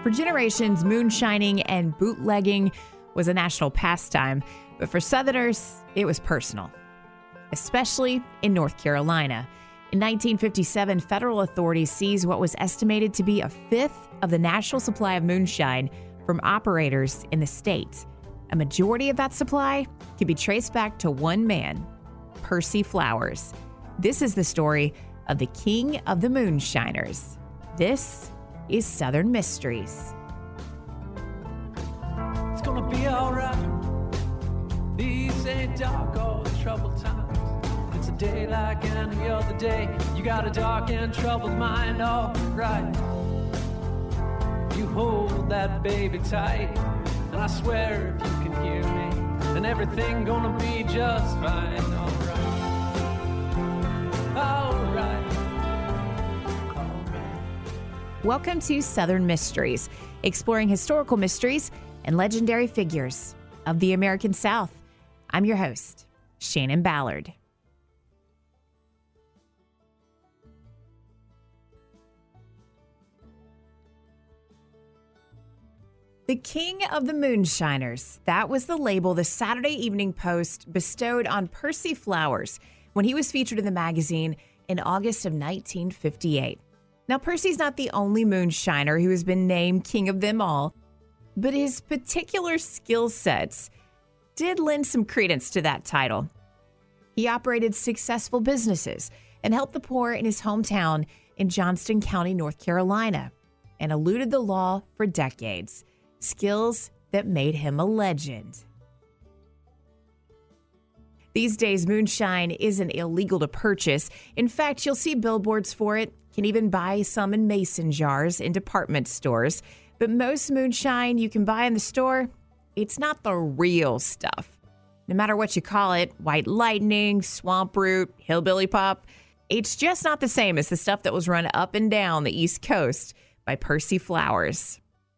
For generations, moonshining and bootlegging was a national pastime, but for Southerners, it was personal, especially in North Carolina. In 1957, federal authorities seized what was estimated to be a fifth of the national supply of moonshine from operators in the state. A majority of that supply could be traced back to one man, Percy Flowers. This is the story of the King of the Moonshiners. This is Southern Mysteries. It's gonna be alright. These ain't dark or troubled times. It's a day like any other day. You got a dark and troubled mind, alright. You hold that baby tight, and I swear if you can hear me, and everything gonna be just fine, alright. Alright. Welcome to Southern Mysteries, exploring historical mysteries and legendary figures of the American South. I'm your host, Shannon Ballard. The King of the Moonshiners. That was the label the Saturday Evening Post bestowed on Percy Flowers when he was featured in the magazine in August of 1958. Now, Percy's not the only moonshiner who has been named king of them all, but his particular skill sets did lend some credence to that title. He operated successful businesses and helped the poor in his hometown in Johnston County, North Carolina, and eluded the law for decades. Skills that made him a legend. These days, moonshine isn't illegal to purchase. In fact, you'll see billboards for it. Can even buy some in mason jars in department stores. But most moonshine you can buy in the store, it's not the real stuff. No matter what you call it, white lightning, swamp root, hillbilly pop, it's just not the same as the stuff that was run up and down the East Coast by Percy Flowers.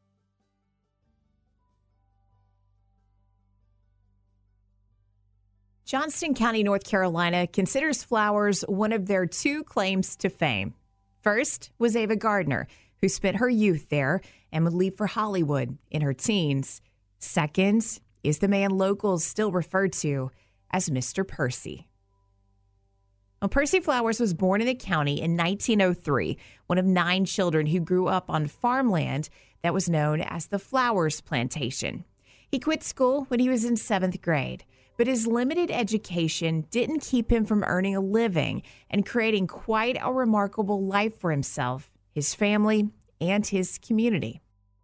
Johnston County, North Carolina considers Flowers one of their two claims to fame. First was Ava Gardner, who spent her youth there and would leave for Hollywood in her teens. Second is the man locals still refer to as Mr. Percy. Well, Percy Flowers was born in the county in 1903, one of 9 children who grew up on farmland that was known as the Flowers Plantation. He quit school when he was in 7th grade. But his limited education didn't keep him from earning a living and creating quite a remarkable life for himself, his family, and his community.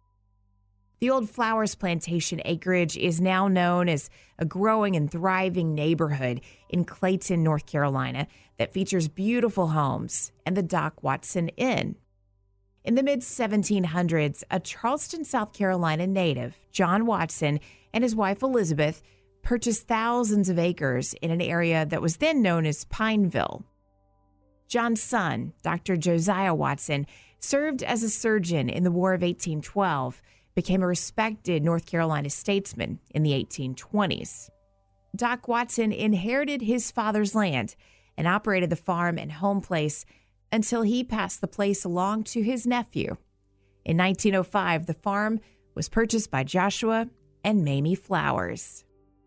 The old Flowers Plantation acreage is now known as a growing and thriving neighborhood in Clayton, North Carolina, that features beautiful homes and the Doc Watson Inn. In the mid-1700s, a Charleston, South Carolina native, John Watson, and his wife Elizabeth purchased thousands of acres in an area that was then known as Pineville. John's son, Dr. Josiah Watson, served as a surgeon in the War of 1812, became a respected North Carolina statesman in the 1820s. Doc Watson inherited his father's land and operated the farm and home place until he passed the place along to his nephew. In 1905, the farm was purchased by Joshua and Mamie Flowers.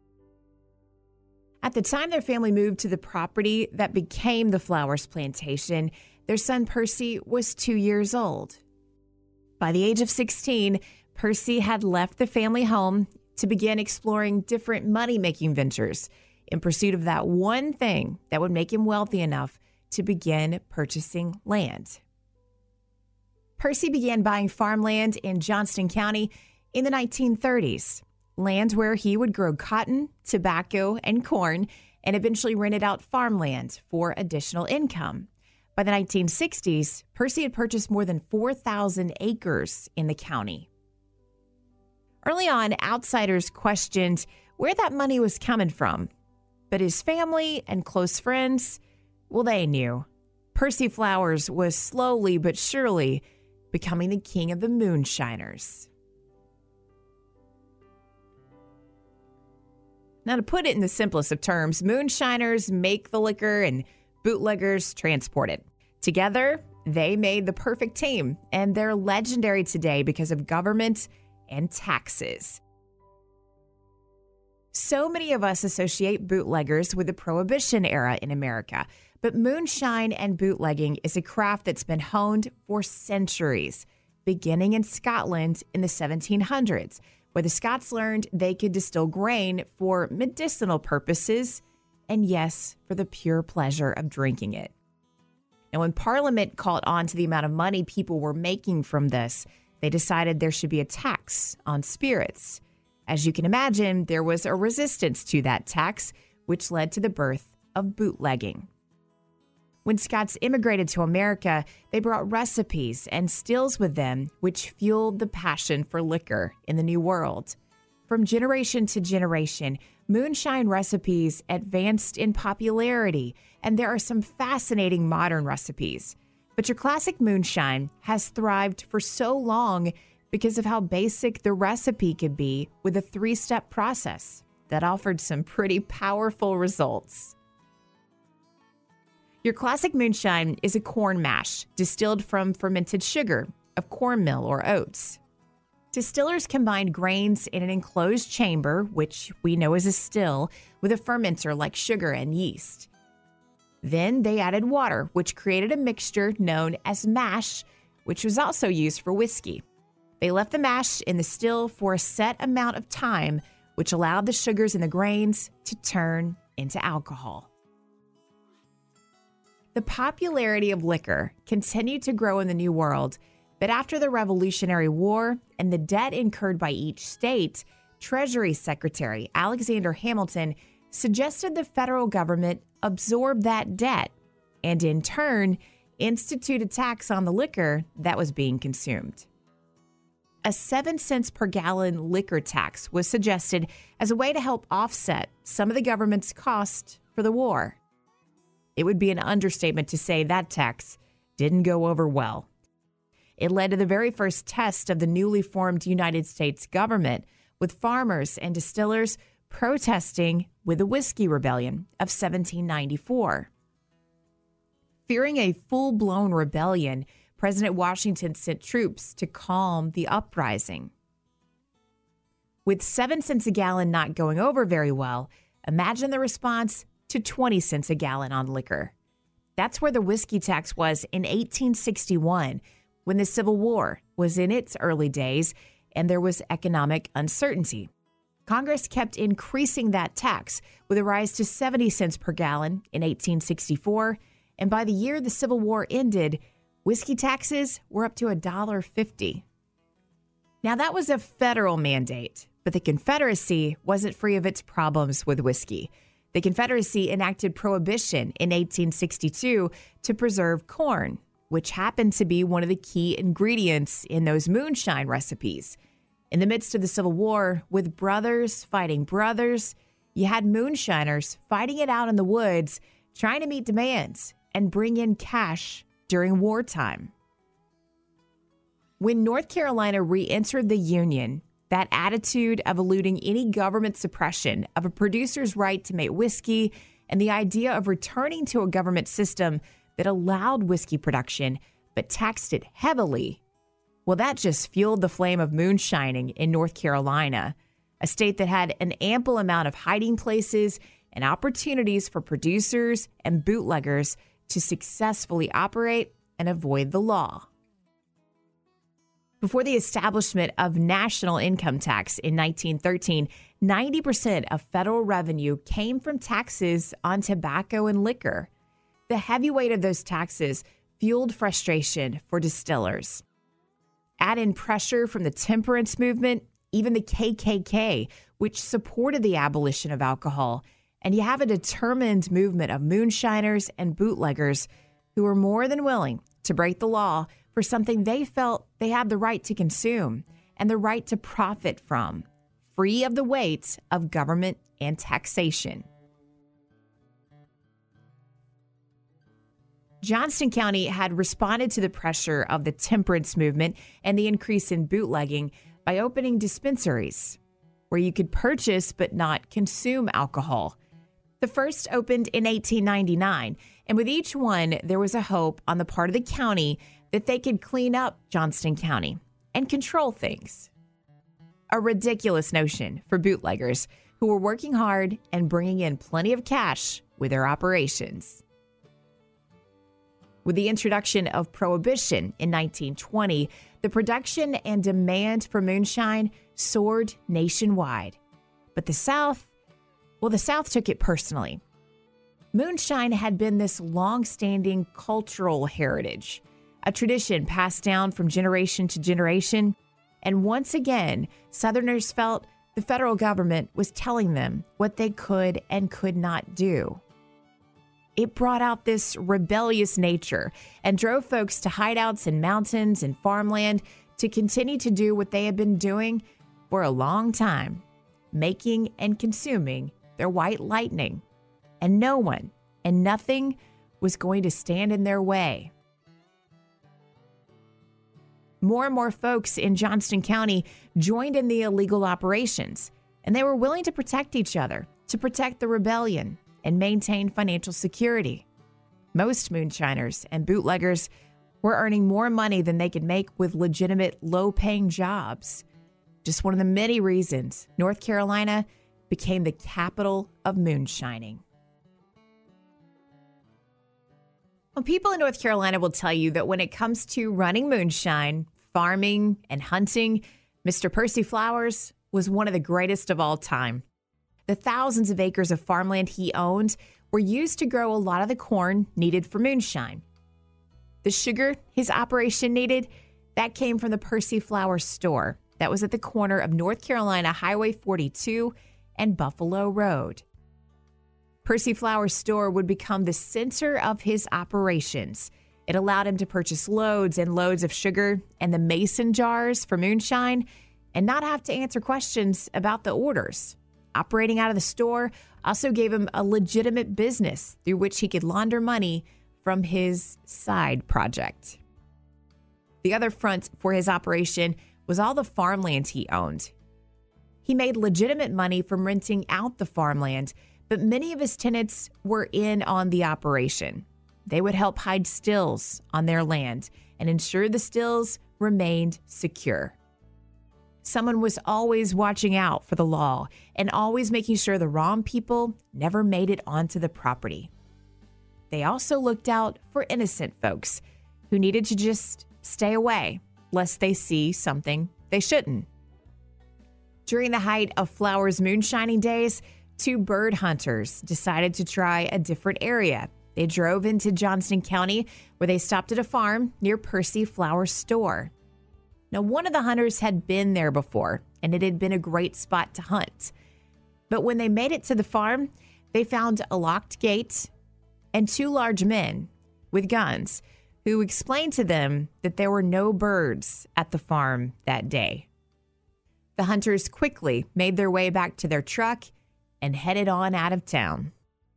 At the time their family moved to the property that became the Flowers Plantation, their son Percy was 2 years old. By the age of 16, Percy had left the family home to begin exploring different money-making ventures in pursuit of that one thing that would make him wealthy enough to begin purchasing land. Percy began buying farmland in Johnston County in the 1930s. Land where he would grow cotton, tobacco, and corn, and eventually rented out farmland for additional income. By the 1960s, Percy had purchased more than 4,000 acres in the county. Early on, outsiders questioned where that money was coming from. But his family and close friends, well, they knew. Percy Flowers was slowly but surely becoming the king of the moonshiners. Now, to put it in the simplest of terms, moonshiners make the liquor and bootleggers transport it. Together, They made the perfect team, and they're legendary today because of government and taxes. So many of us associate bootleggers with the Prohibition era in America, but moonshine and bootlegging is a craft that's been honed for centuries, beginning in Scotland in the 1700s, where the Scots learned they could distill grain for medicinal purposes and, yes, for the pure pleasure of drinking it. And when Parliament caught on to the amount of money people were making from this, they decided there should be a tax on spirits. As you can imagine, there was a resistance to that tax, which led to the birth of bootlegging. When Scots immigrated to America, they brought recipes and stills with them, which fueled the passion for liquor in the New World. From generation to generation, moonshine recipes advanced in popularity, and there are some fascinating modern recipes. But your classic moonshine has thrived for so long because of how basic the recipe could be with a 3-step process that offered some pretty powerful results. Your classic moonshine is a corn mash distilled from fermented sugar of cornmeal or oats. Distillers combined grains in an enclosed chamber, which we know as a still, with a fermenter like sugar and yeast. Then they added water, which created a mixture known as mash, which was also used for whiskey. They left the mash in the still for a set amount of time, which allowed the sugars in the grains to turn into alcohol. The popularity of liquor continued to grow in the New World, but after the Revolutionary War and the debt incurred by each state, Treasury Secretary Alexander Hamilton suggested the federal government absorb that debt and, in turn, institute a tax on the liquor that was being consumed. A 7 cents per gallon liquor tax was suggested as a way to help offset some of the government's cost for the war. It would be an understatement to say that tax didn't go over well. It led to the very first test of the newly formed United States government, with farmers and distillers protesting with the Whiskey Rebellion of 1794. Fearing a full-blown rebellion, President Washington sent troops to calm the uprising. With 7 cents a gallon not going over very well, imagine the response to 20 cents a gallon on liquor. That's where the whiskey tax was in 1861, when the Civil War was in its early days and there was economic uncertainty. Congress kept increasing that tax with a rise to 70 cents per gallon in 1864, and by the year the Civil War ended, whiskey taxes were up to $1.50. Now, that was a federal mandate, but the Confederacy wasn't free of its problems with whiskey. The Confederacy enacted Prohibition in 1862 to preserve corn, which happened to be one of the key ingredients in those moonshine recipes. In the midst of the Civil War, with brothers fighting brothers, you had moonshiners fighting it out in the woods, trying to meet demands and bring in cash during wartime. When North Carolina re-entered the Union, that attitude of eluding any government suppression of a producer's right to make whiskey and the idea of returning to a government system that allowed whiskey production but taxed it heavily, well, that just fueled the flame of moonshining in North Carolina, a state that had an ample amount of hiding places and opportunities for producers and bootleggers to successfully operate and avoid the law. Before the establishment of national income tax in 1913, 90% of federal revenue came from taxes on tobacco and liquor. The heavy weight of those taxes fueled frustration for distillers. Add in pressure from the temperance movement, even the KKK, which supported the abolition of alcohol, and you have a determined movement of moonshiners and bootleggers who were more than willing to break the law for something they felt they had the right to consume and the right to profit from, free of the weight of government and taxation. Johnston County had responded to the pressure of the temperance movement and the increase in bootlegging by opening dispensaries where you could purchase but not consume alcohol. The first opened in 1899, And with each one, there was a hope on the part of the county that they could clean up Johnston County and control things. A ridiculous notion for bootleggers who were working hard and bringing in plenty of cash with their operations. With the introduction of Prohibition in 1920, the production and demand for moonshine soared nationwide. But the South took it personally. Moonshine had been this long-standing cultural heritage, a tradition passed down from generation to generation. And once again, Southerners felt the federal government was telling them what they could and could not do. It brought out this rebellious nature and drove folks to hideouts in mountains and farmland to continue to do what they had been doing for a long time, making and consuming their white lightning. And no one and nothing was going to stand in their way. More and more folks in Johnston County joined in the illegal operations, and they were willing to protect each other, to protect the rebellion, and maintain financial security. Most moonshiners and bootleggers were earning more money than they could make with legitimate, low-paying jobs. Just one of the many reasons North Carolina became the capital of moonshining. Well, people in North Carolina will tell you that when it comes to running moonshine, farming, and hunting, Mr. Percy Flowers was one of the greatest of all time. The thousands of acres of farmland he owned were used to grow a lot of the corn needed for moonshine. The sugar his operation needed, that came from the Percy Flowers store that was at the corner of North Carolina Highway 42 and Buffalo Road. Percy Flowers' store would become the center of his operations. It allowed him to purchase loads and loads of sugar and the mason jars for moonshine and not have to answer questions about the orders. Operating out of the store also gave him a legitimate business through which he could launder money from his side project. The other front for his operation was all the farmland he owned. He made legitimate money from renting out the farmland, but many of his tenants were in on the operation. They would help hide stills on their land and ensure the stills remained secure. Someone was always watching out for the law and always making sure the wrong people never made it onto the property. They also looked out for innocent folks who needed to just stay away lest they see something they shouldn't. During the height of Flowers' moonshining days, 2 bird hunters decided to try a different area. They drove into Johnston County, where they stopped at a farm near Percy Flowers' store. Now, one of the hunters had been there before, and it had been a great spot to hunt. But when they made it to the farm, they found a locked gate and 2 large men with guns who explained to them that there were no birds at the farm that day. The hunters quickly made their way back to their truck and headed on out of town.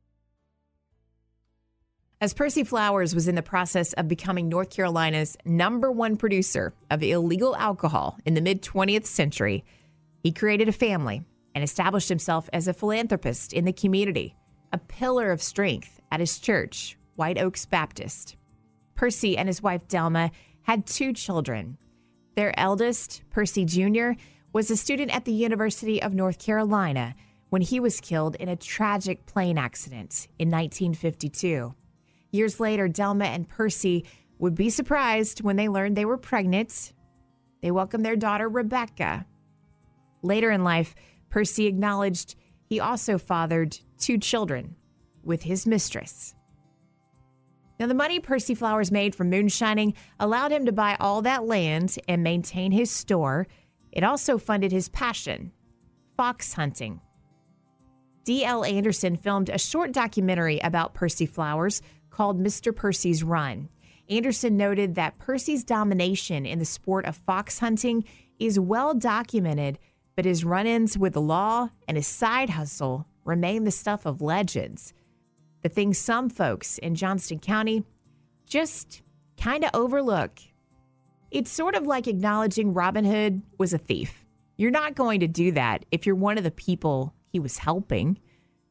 As Percy Flowers was in the process of becoming North Carolina's #1 producer of illegal alcohol in the mid-20th century, he created a family and established himself as a philanthropist in the community, a pillar of strength at his church, White Oaks Baptist. Percy and his wife Delma had 2 children. Their eldest, Percy Jr., was a student at the University of North Carolina when he was killed in a tragic plane accident in 1952. Years later, Delma and Percy would be surprised when they learned they were pregnant. They welcomed their daughter, Rebecca. Later in life, Percy acknowledged he also fathered 2 children with his mistress. Now, the money Percy Flowers made from moonshining allowed him to buy all that land and maintain his store. It also funded his passion, fox hunting. D.L. Anderson filmed a short documentary about Percy Flowers called Mr. Percy's Run. Anderson noted that Percy's domination in the sport of fox hunting is well documented, but his run-ins with the law and his side hustle remain the stuff of legends. The things some folks in Johnston County just kind of overlook. It's sort of like acknowledging Robin Hood was a thief. You're not going to do that if you're one of the people he was helping.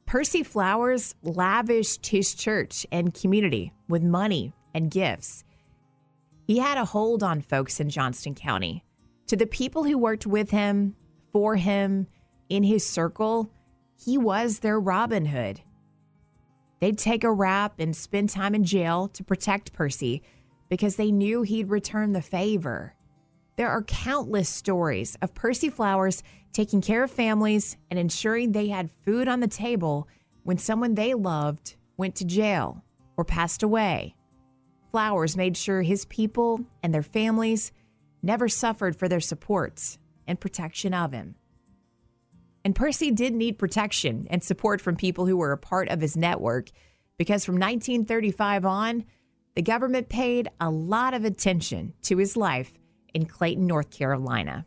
Percy Flowers lavished his church and community with money and gifts. He had a hold on folks in Johnston County. To the people who worked with him, for him, in his circle, he was their Robin Hood. They'd take a rap and spend time in jail to protect Percy because they knew he'd return the favor. There are countless stories of Percy Flowers taking care of families and ensuring they had food on the table when someone they loved went to jail or passed away. Flowers made sure his people and their families never suffered for their supports and protection of him. And Percy did need protection and support from people who were a part of his network because from 1935 on, the government paid a lot of attention to his life in Clayton, North Carolina.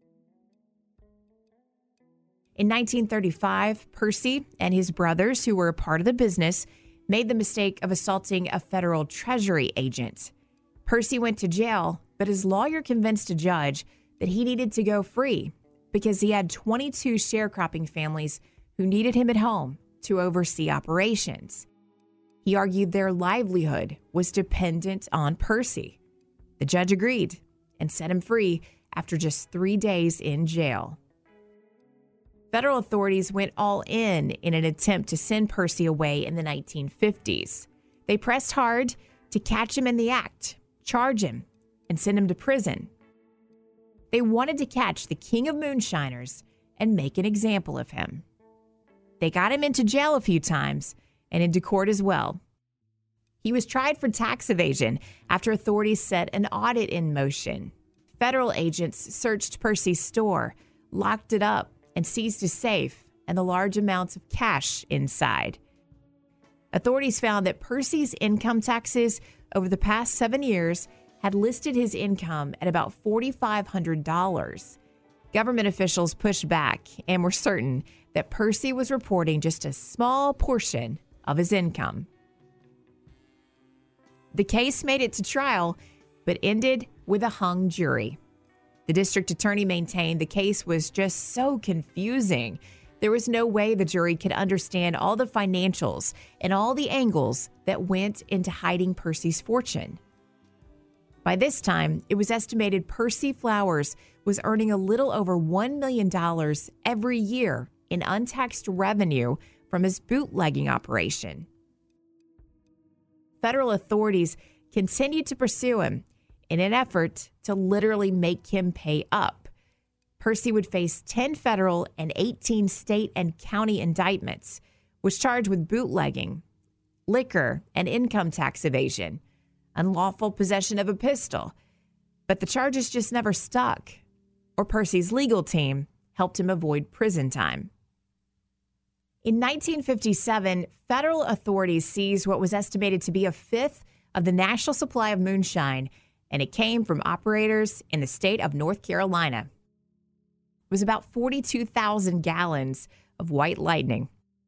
In 1935, Percy and his brothers, who were a part of the business, made the mistake of assaulting a federal Treasury agent. Percy went to jail, but his lawyer convinced a judge that he needed to go free because he had 22 sharecropping families who needed him at home to oversee operations. He argued their livelihood was dependent on Percy. The judge agreed and set him free after just 3 days in jail. Federal authorities went all in an attempt to send Percy away in the 1950s. They pressed hard to catch him in the act, charge him, and send him to prison. They wanted to catch the king of moonshiners and make an example of him. They got him into jail a few times and into court as well. He was tried for tax evasion after authorities set an audit in motion. Federal agents searched Percy's store, locked it up, and seized his safe and the large amounts of cash inside. Authorities found that Percy's income taxes over the past 7 years had listed his income at about $4,500. Government officials pushed back and were certain that Percy was reporting just a small portion of his income. The case made it to trial, but ended with a hung jury. The district attorney maintained the case was just so confusing. There was no way the jury could understand all the financials and all the angles that went into hiding Percy's fortune. By this time, it was estimated Percy Flowers was earning a little over $1 million every year in untaxed revenue from his bootlegging operation. Federal authorities continued to pursue him in an effort to literally make him pay up. Percy would face 10 federal and 18 state and county indictments, was charged with bootlegging, liquor and income tax evasion, unlawful possession of a pistol. But the charges just never stuck, or Percy's legal team helped him avoid prison time. In 1957, federal authorities seized what was estimated to be a fifth of the national supply of moonshine, and it came from operators in the state of North Carolina. It was about 42,000 gallons of White Lightning.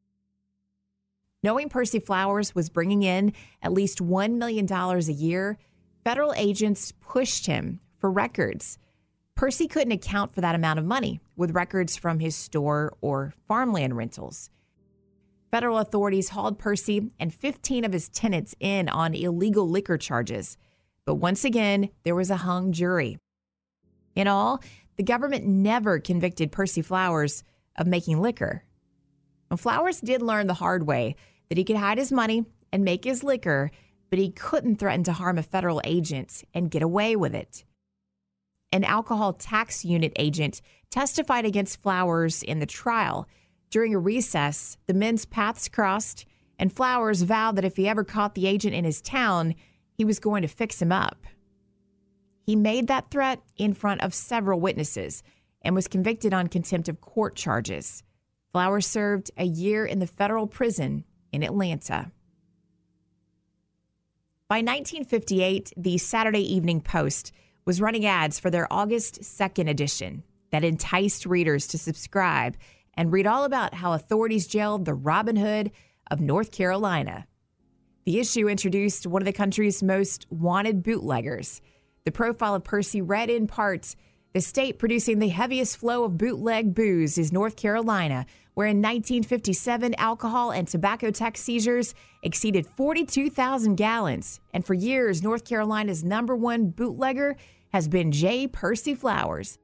Knowing Percy Flowers was bringing in at least $1 million a year, federal agents pushed him for records. Percy couldn't account for that amount of money with records from his store or farmland rentals. Federal authorities hauled Percy and 15 of his tenants in on illegal liquor charges. But once again, there was a hung jury. In all, the government never convicted Percy Flowers of making liquor. And Flowers did learn the hard way that he could hide his money and make his liquor, but he couldn't threaten to harm a federal agent and get away with it. An alcohol tax unit agent testified against Flowers in the trial. During a recess, the men's paths crossed, and Flowers vowed that if he ever caught the agent in his town, he was going to fix him up. He made that threat in front of several witnesses and was convicted on contempt of court charges. Flowers served a year in the federal prison in Atlanta. By 1958, the Saturday Evening Post was running ads for their August 2nd edition that enticed readers to subscribe and read all about how authorities jailed the Robin Hood of North Carolina. The issue introduced one of the country's most wanted bootleggers. The profile of Percy read in part, "The state producing the heaviest flow of bootleg booze is North Carolina, where in 1957, alcohol and tobacco tax seizures exceeded 42,000 gallons. And for years, North Carolina's #1 bootlegger has been J. Percy Flowers.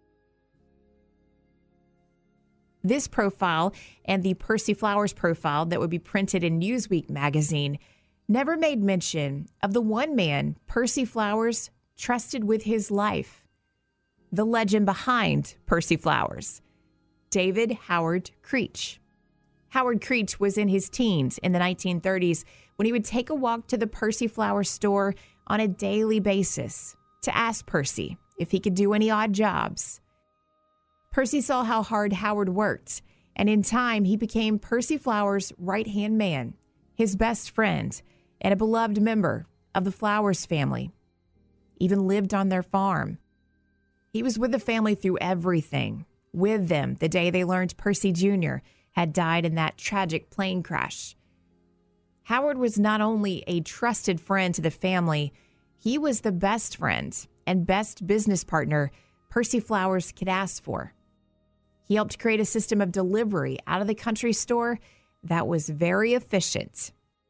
This profile and the Percy Flowers profile that would be printed in Newsweek magazine never made mention of the one man Percy Flowers trusted with his life. The legend behind Percy Flowers, David Howard Creech. Howard Creech was in his teens in the 1930s when he would take a walk to the Percy Flowers store on a daily basis to ask Percy if he could do any odd jobs. Percy saw how hard Howard worked, and in time he became Percy Flowers' right-hand man, his best friend, and a beloved member of the Flowers family. Even lived on their farm. He was with the family through everything, with them the day they learned Percy Jr. had died in that tragic plane crash. Howard was not only a trusted friend to the family, he was the best friend and best business partner Percy Flowers could ask for. He helped create a system of delivery out of the country store that was very efficient.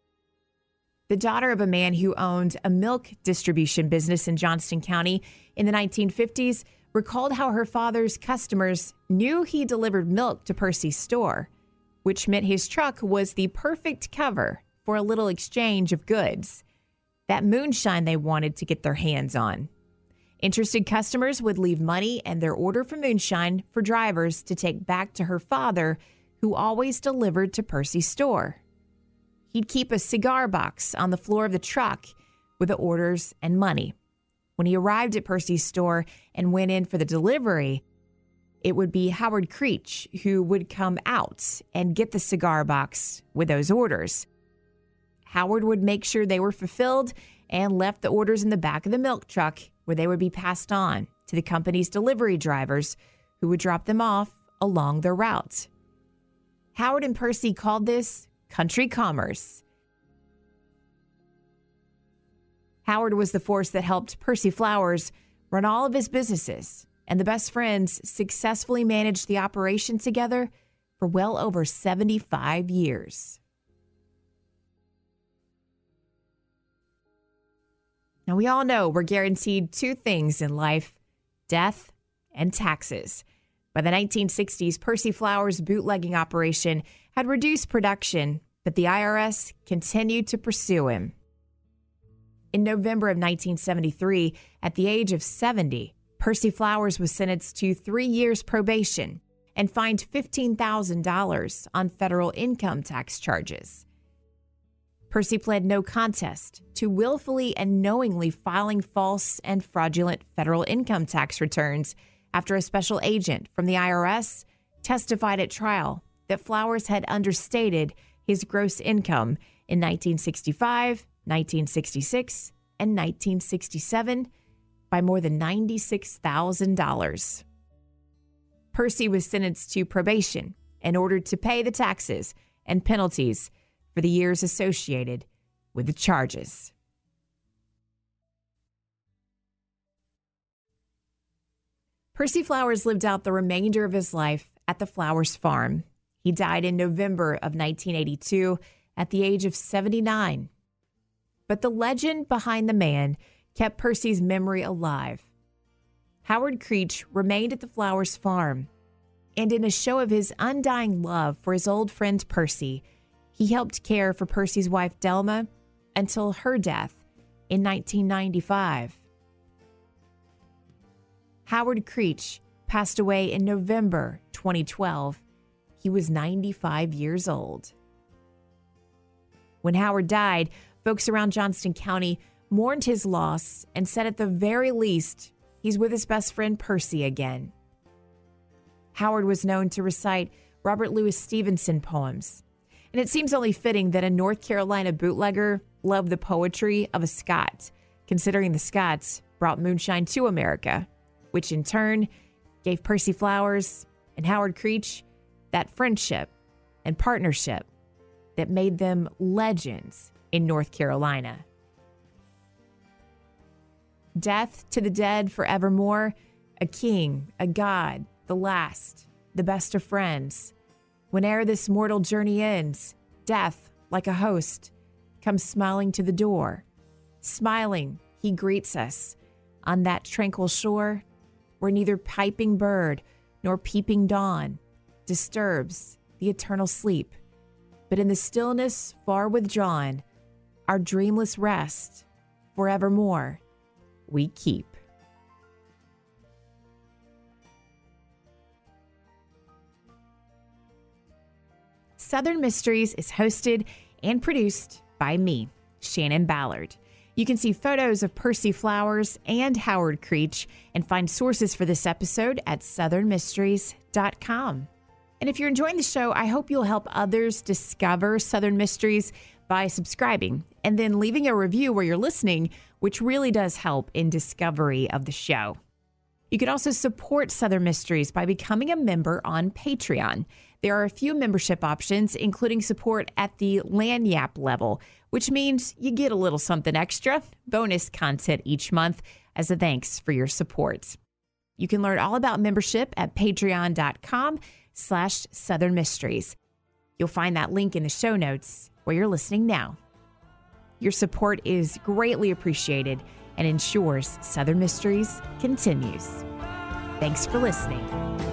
The daughter of a man who owned a milk distribution business in Johnston County in the 1950s recalled how her father's customers knew he delivered milk to Percy's store, which meant his truck was the perfect cover for a little exchange of goods, that moonshine they wanted to get their hands on. Interested customers would leave money and their order for moonshine for drivers to take back to her father, who always delivered to Percy's store. He'd keep a cigar box on the floor of the truck with the orders and money. When he arrived at Percy's store and went in for the delivery, it would be Howard Creech who would come out and get the cigar box with those orders. Howard would make sure they were fulfilled and left the orders in the back of the milk truck, where they would be passed on to the company's delivery drivers who would drop them off along their route. Howard and Percy called this country commerce. Howard was the force that helped Percy Flowers run all of his businesses, and the best friends successfully managed the operation together for well over 75 years. Now, we all know we're guaranteed two things in life: death and taxes. By the 1960s, Percy Flowers' bootlegging operation had reduced production, but the IRS continued to pursue him. In November of 1973, at the age of 70, Percy Flowers was sentenced to 3 years probation and fined $15,000 on federal income tax charges. Percy pled no contest to willfully and knowingly filing false and fraudulent federal income tax returns after a special agent from the IRS testified at trial that Flowers had understated his gross income in 1965, 1966, and 1967 by more than $96,000. Percy was sentenced to probation and ordered to pay the taxes and penalties for the years associated with the charges. Percy Flowers lived out the remainder of his life at the Flowers farm. He died in November of 1982 at the age of 79. But the legend behind the man kept Percy's memory alive. Howard Creech remained at the Flowers farm, and in a show of his undying love for his old friend Percy, he helped care for Percy's wife, Delma, until her death in 1995. Howard Creech passed away in November 2012. He was 95 years old. When Howard died, folks around Johnston County mourned his loss and said at the very least, he's with his best friend Percy again. Howard was known to recite Robert Louis Stevenson poems, and it seems only fitting that a North Carolina bootlegger loved the poetry of a Scot, considering the Scots brought moonshine to America, which in turn gave Percy Flowers and Howard Creech that friendship and partnership that made them legends in North Carolina. Death to the dead forevermore, a king, a god, the last, the best of friends. Whene'er this mortal journey ends, death, like a host, comes smiling to the door. Smiling, he greets us on that tranquil shore where neither piping bird nor peeping dawn disturbs the eternal sleep. But in the stillness far withdrawn, our dreamless rest forevermore we keep. Southern Mysteries is hosted and produced by me, Shannon Ballard. You can see photos of Percy Flowers and Howard Creech and find sources for this episode at southernmysteries.com. And if you're enjoying the show, I hope you'll help others discover Southern Mysteries by subscribing and then leaving a review where you're listening, which really does help in discovery of the show. You can also support Southern Mysteries by becoming a member on Patreon. There are a few membership options, including support at the Lagniappe level, which means you get a little something extra, bonus content each month as a thanks for your support. You can learn all about membership at patreon.com/Southern Mysteries. You'll find that link in the show notes where you're listening now. Your support is greatly appreciated and ensures Southern Mysteries continues. Thanks for listening.